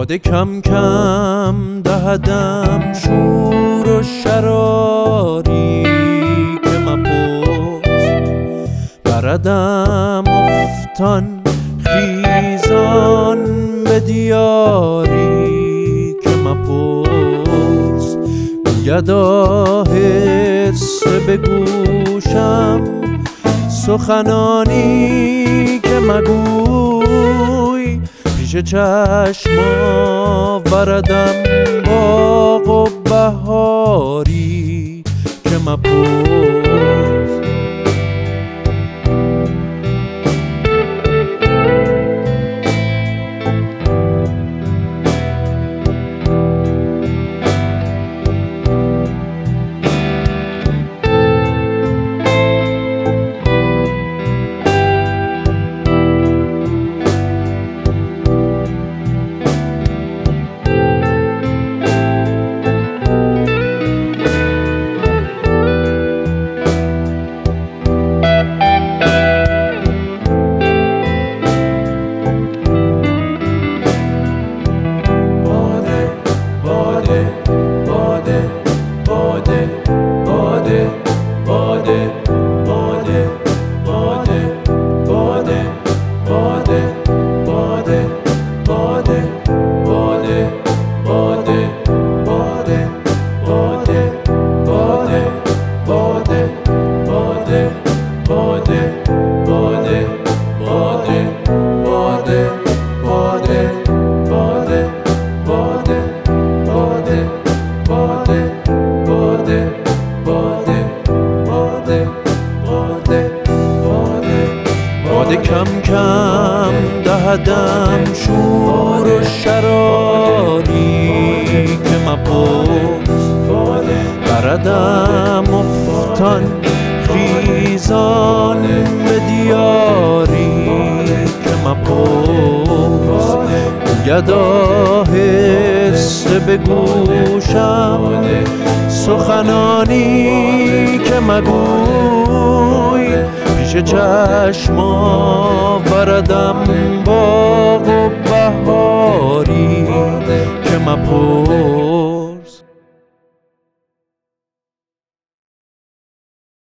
باده کم کم دهدم شور و شراری که مپرس بردم افتان خیزان به دیاری که مپرس گدا حصه به گوشم سخنانی که مگوی پیش چشم آوردم باغ و بهاری که مپرس باده کم کم دهدم شور و شراری که مپرس بردم افتان خیزان به دیاری که مپرس گدا حصه به گوشم سخنانی که مگوی پیش چشم آوردم باغ و بهاری که مپرس